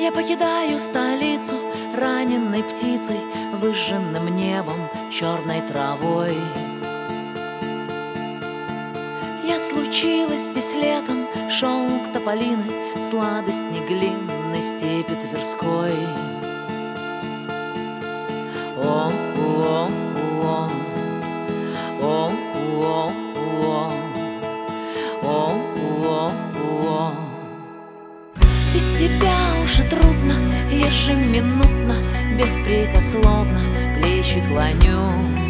Я покидаю столицу раненной птицей, выжженным небом, черной травой. Я случилась здесь летом, шелк тополиный, сладость неглинной степи Тверской. О, о, о, о, о, о, о, о, о. Без тебя уже трудно, ежеминутно, беспрекословно плечи клоню.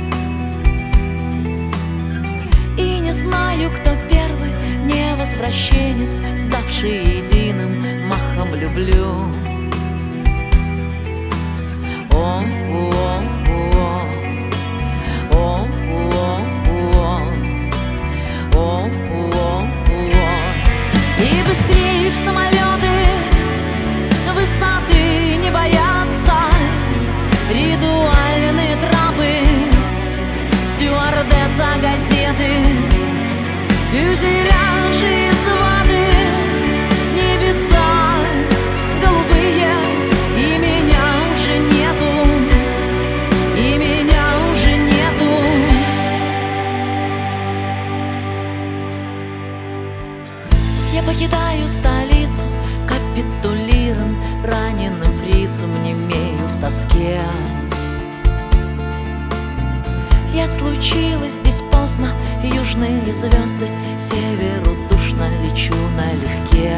И не знаю, кто первый, невозвращенец, ставший единым махом люблю. О, о, о, о, о, о, о, о, о. И быстрее в самолеты, высоты не боятся, ритуальные трапы, стюардесса газеты, фюзеляжи из ваты, небеса голубые, и меня уже нету, и меня уже нету. Я покидаю столицу, капитулирован раненым фрицем, немею в тоске. Я случилась здесь поздно, южные звезды, северу душно, лечу налегке.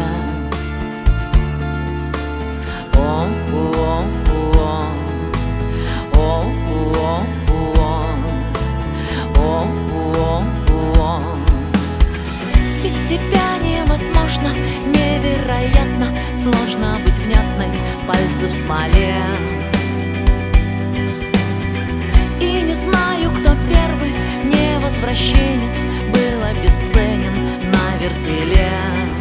О, о, о, о, о, о, о, о, о. Без тебя невозможно, невероятно, сложно быть внятной, пальцы в смоле. И не знаю, кто первый, невозвращенец, был обесценен на вертеле.